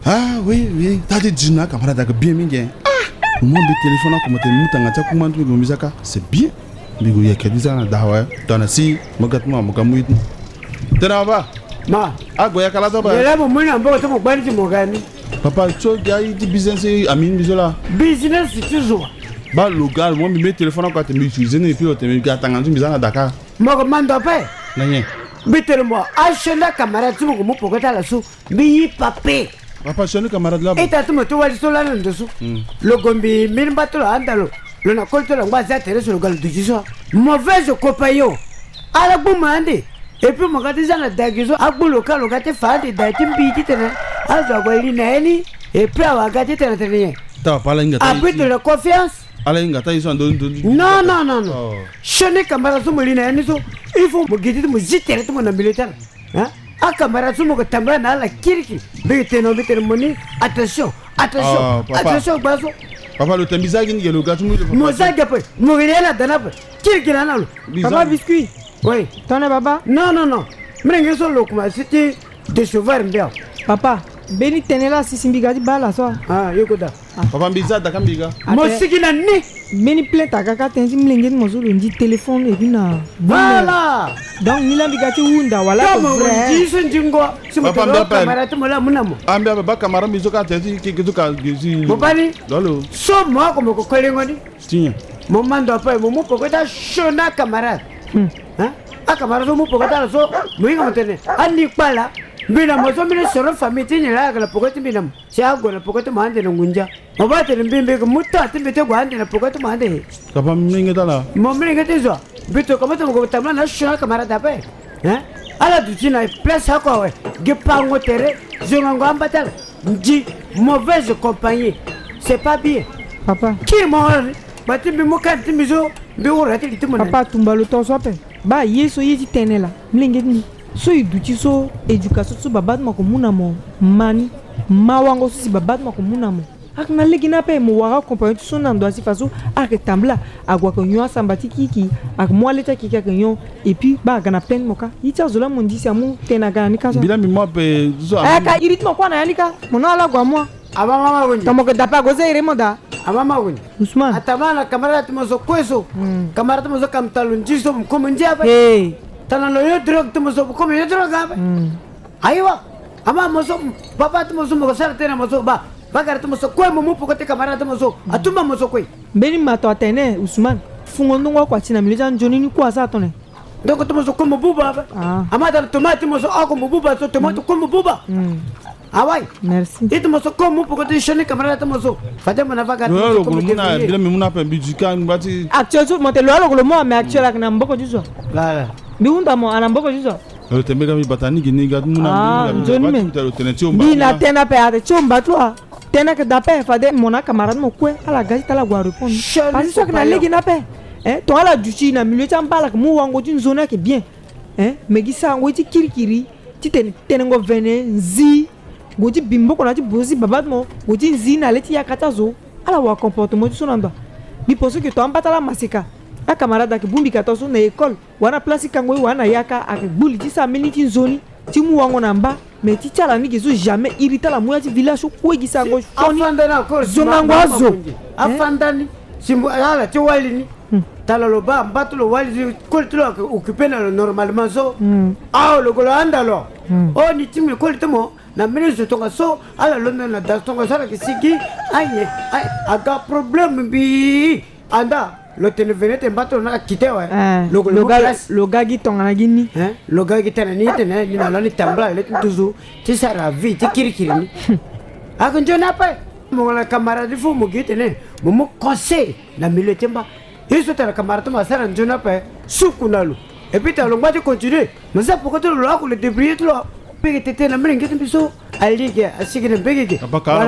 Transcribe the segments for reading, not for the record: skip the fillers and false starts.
Ah oui, t'as dit Dina camarade que bien bien. Ah, moi le téléphone comme tu m'entends tu comment tu me misaka, c'est bien. Mais il y a quelques ans d'awa, t'en as si, mogatma mokamuit. T'en vas? Ma, ah goya kala to ba. Yela mo muna mbo to mo gbani mo gani. Papa, tu as dit business amin bisola. Business toujours. Ba local, moi me téléphone quand tu m'utilises et puis tu me gâtes en bizarre à Dakar. Mo commande pas. Nanye. Bitele-moi, achena camarade tu mo pokota la sou. Bi papé. Papa, je suis camarade là. Et tu me tu vois sur la ndosu. Le gombi min batlo andalo. Le na kolto la ngwa tere sur le gal du jiso. Mauvaise copayo. Ala boumande. Et puis mon gars disant la dagizo agbo local lokate fadi datim biti tene. Azo gwali nani. Et puis awa gati tene tene. Ta parla ngata. Après de la confiance. Ala ngata ils sont Non. Chene camarade su molina yani so. Il faut me guider me zitere tu mon militaire. Hein? A camarade su mo ko tambra na la kirki. Bete no bete moni. Attention. Attention baso. Papa le tembiza qui est le gars tout le monde. Mozaga pe. Mourela danap. Kirki na nalo. Papa biscuit. Oui. T'en es baba? Non. Mrengue so lokuma c'était de cheval mbia. Papa, beni tenela si simbiga di bala so. Ah, yokoda. Papa mbiza dakambiga. Mosigina ni. Beni plainte akaka tenzi mlenge mozo le ndi téléphone et puis na. Voilà. Donc ni la bigati wunda wala ko vrai. Dis njingo. Papa mbapel. Camarade mola munamo. Ambia baba camarade mizo ka tenzi kizuka gizi. Bobani. Lolo. So moi comme ko kolengoni. Tiens. Mon mando pa mo pokota shona camarade. Hein? A camarade mo pokota so. Moinga motene. Ani pala. Bina mozo mine soro famille tini la la pokota binam. Sia go na pokota mande no ngunja. Mabate mbimbe ko mutta timbete go ande na pokota mande. Papa mlinga tala. Mo mlinga tezo. Bito ko mata ko tamla na shona camarade pa. Hein? Ala dutina place hako we. Gepango tere. Zongo ambatal. Ndi mauvaise compagnie. C'est pas bien. Papa. Qui mort? Batimbi mokati mizo. Bi urati litumona. Papa tumba lo to sope. Ba yeso yiti tenela. Mlinge ni. So iduti so education so babad ma ko munamo. Mani. Mawango so si babad ma ko munamo. Ak na legina pe mo wara compagnie so na ndo asi faso ak tambla agwa ko nyo sambati kiki ak mo leta kiki ak nyo et puis ba gana pen moka ita zola mon disi amu tena gana kaso bila mi mo pe zo ka iritmo kwa na yanika mo na ala gwa mo aba mama gonji tomo ko dapa goze ire mo da aba mama gonji Usman atamana camarade mo so kweso camarade mo so kam talunji so ko mo njaba hey tanalo yo drug to mo so ko mo yo drug aba aiwa ama mo so papa to mo so mo sar tena mo so ba bagar to mo so ko mo pokote camarade mo so atuma mo so ko beni mato atene Usman fungo ndongo kwa tina milija njoni ni kwa sa tone donc to mo so ko mo buba aba ama dal tomate mo so ako mo buba so tomate ko mo buba awai merci itu mo so ko mo pokote shoni camarade mo so fate mo na bagar no ko muna bila mi muna pe bijika mbati actuel so mo te lo lo mo mais actuel ak na mboko juzo la bi unda mo ana mboko juzo le tembe mi batani gini gat muna njoni bi na tena pe ate chomba toi tena que d'après fade mon camarade mo kwe ala gaji tala gwa répondre parce que na legi na pe to ala duchi na milieu chambala mu wango tin zona ke bien mais gisa ngo ti kirikiri ti tenengo vene nzi goti bimbo ko na ti bozi babad mo goti nzi na leti ya katazo ala wa comportement so nanda bi poso que to ambata la masika a camarade ke bumbi katazo na école wana place kango wana yaka ak buli ti sa minute zoni ti mu wango namba mais ti tala ni gizo jamais irita la moya ti village ko gisa ngo foni afandana ko zonangwazo afandani simbo ala ti walini tala lo ba mbatulo wali ko tulo occupé na normalement so le golo andalo ni timi ko timo na ministre tonga so ala lo na da tonga sala ki sigi ay aga problème bi anda lo televenete mbato na kitewa lo gagi tonga na gini lo gagi tana ni tena ni na ni tambla le tuzu ti sara vi ti kirikiri ni akonjo na pa mo la camarade fu mo gitene mo conseil na milieu temba isso tana camarade ma sara njona pa sukunalu et puis talo ngati continuer mais ça pourquoi tu lo le débrouiller tu lo pege tete na mrengi timbiso alige asigine bege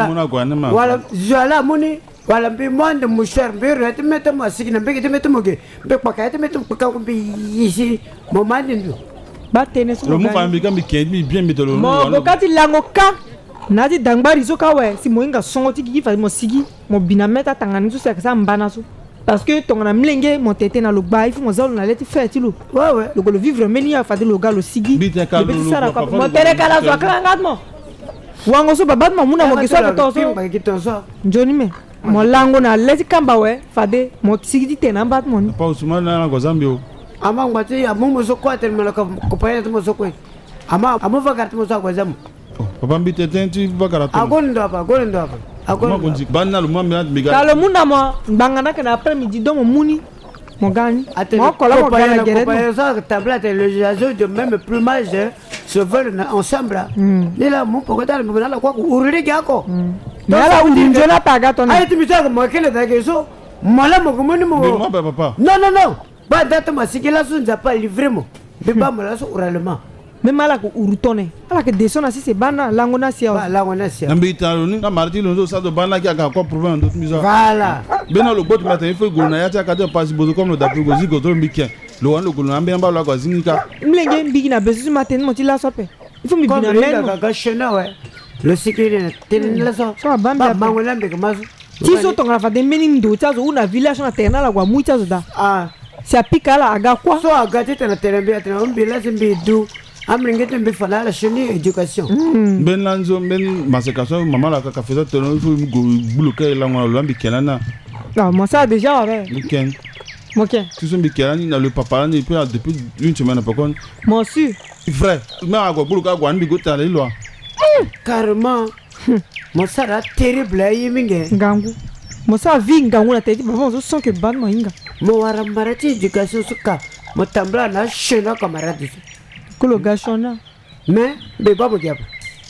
wala jala moni wala mbi monde moucher mbi rete meta mo asigine bege meta mo ge be pakate meta ko mbi yisi mo mandi ndu ba tene so lo mo fa mbi kambi kendi bien metolo mo bokati lango ka nadi dangbari zo ka we si mo inga songo ti gi fa mo sigi mo binameta tangani so se ka mbana so parce que ton na mlenge mon tete na lo ba il faut mo zalo na leti fait lo ouais le vivre meni a fa de lo galo sigi bite ka mo tere kala zo kala ngatmo wango so babat mamuna mo kiso to so njoni me mo lango na lezi kamba we fade mo sigidi tena bat mon pa usuma na go zambio ama ngwati amu so kwate mala ko paya to so kwe ama amu vakarti mo so kwa zamu papa mbite tenti vakarati agondo apa agondo banna lu mambe biga kalo muna mo bangana kana après midi do mo muni mo gani mo kola mo gana gere ko ça tablette les oiseaux de même plumage se veulent ensemble là mo pokota mo na kwa urire gyako Mala unjona paga tona. Ai timisa mo kele da keso. Mala mo komoni mo. Mais moi papa. Non. Ba date ma sikela so nza pas livrer mo. Be ba mo la so oralement. Me mala ko urutone. Ala ke desona si se bana langona sia. Ba langona sia. Nambi talo ni na marti lonzo sa do bana ki aka ko prouver ndot misa. Voilà. Bena lo bot matin il faut gona ya ta ka de passe bozo comme le dapi gozi go to mbikien. Lo wan lo gona ambe amba lo ko zinika. Mlenge mbigi na bezu matin mo ti la sope. Il faut me bina men. Ka chena ouais. Le sikiri ten la so. So bamba mangola mbeke maso. Ti so tonga fa de menim do tazo una village na terna la kwa muita zo da. Ah. Si apika la aga kwa. So aga te na terembe atena mbila simbi du. Amringete mbe fala la chenille éducation. Ben lanzo ben masekation maman la ka feza tono fu go buluka la ngwa lo mbikena na. Ah moi ça déjà ouais. Weekend. OK. Tu sont mbikena ni na le papa ni depuis une semaine pas kon. Moi sûr. Vrai. Mais agwa buluka gwa ndi go tale lo. Carrément. Mon ça là terrible yiminge. Ngangu. Mon ça vie ngangu na tete baba zo son que ban mo inga. Mo warambarati éducation suka. Mo tambla na chena camarade. Kolo gachona. Mais be babo diabo.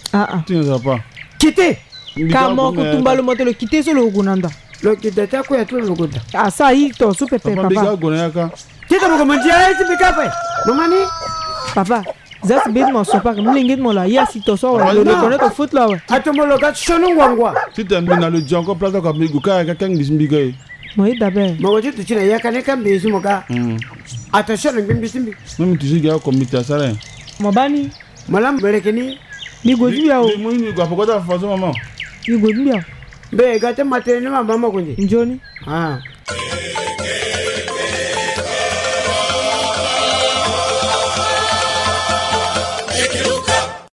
Tu ne sais pas. Quitter. Kamo ko tumbalo moto le quitter so lo gunanda. Lo quitter ta ko ya to lo gunda. Ah ça y to super papa. Biga gona ka. Tita mo ko manjia ti bikape. Mamani. Papa. Zas bed mo sopa que mlinget mo la ya si to so wa le reconnaître au foot là ouais. Atomo lo gat chono ngwa. Si tu na le jonko plaza ko mi guka ka kan bismbiga. Moi d'abord. Mo wajit tu china ya kane kan be sumo ka. Attention ngim bisimbi. Même tu sais ga comité ça là. Mo bani. Malam berekeni. Ni godu ya o. Mo ni go apokota façon maman. Ni godu ya. Be gate matene mama kunji. Njoni. Ah.